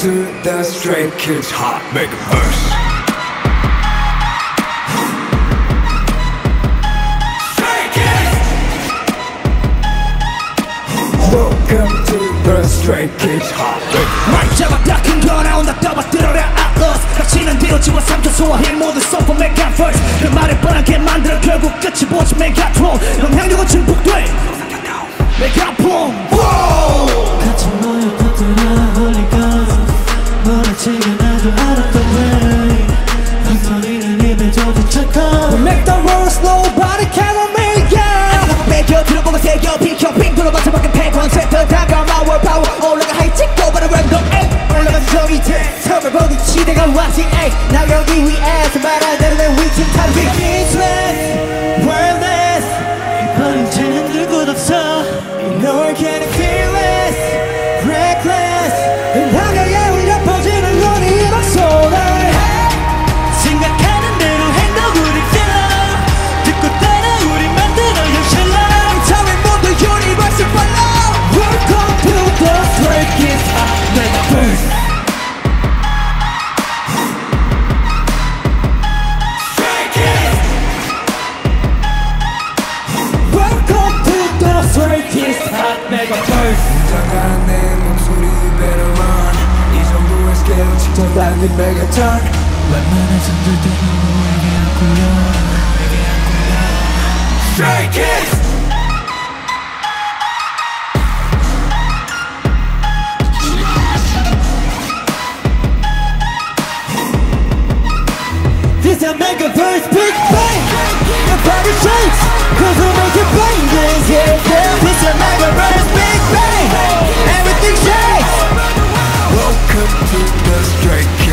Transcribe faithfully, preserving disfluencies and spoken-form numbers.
to the Stray Kids Hot Mega Verse. Welcome to the Stray Kids Hot Mega Verse. 마이 잡았다 큰 거 나온다 떠받들어라 Atlas 닥치는 대로 지워 삼켜 소화해 모든 소품 Mega Verse 그 말을 뻔하게 만들어 결국 끝이 보지 Megatron 영향력은 증폭돼 메가폼 같이 모여 퍼뜨려 Holy God 몰아치게 나도 알았던 way 헛소리는 입에 젖은 척하 We make the rules nobody can make it 뺏겨 들어보고 새겨 비켜 빙 돌아봐서 밖에 패권 세트 다가와 Our power 올라가 하이 찍고 바로 랜덤 에이 올라간 저기 돼 서울 보기 시대가 왔지 에이 나 여기 위에서 말한 대로 내 위치 타는 Speechless Wordless 버린 채는 누구도 없어 No one can feel it Reckless 한강에 울려 퍼지는 너의 목소리 생각하는 대로 행동을 입혀 듣고 따라 우리 만들어 현실로 처음엔 모두 유니버스 follow Welcome to the Stray Kids Hot Mega Verse Stray Kids Welcome to the Stray Kids Hot Mega Verse 긴장한 내 목소리 better run 이 정도의 스케일 직접 달린 메가톤 웬만한 손들도 너에게 안고요 Stray Kids! This is a Mega Verse Big Bang The body shakes Cause we make it bang bang yeah, yeah. This is a Mega Verse Big Bang Everything shakes Welcome to the Stray Kids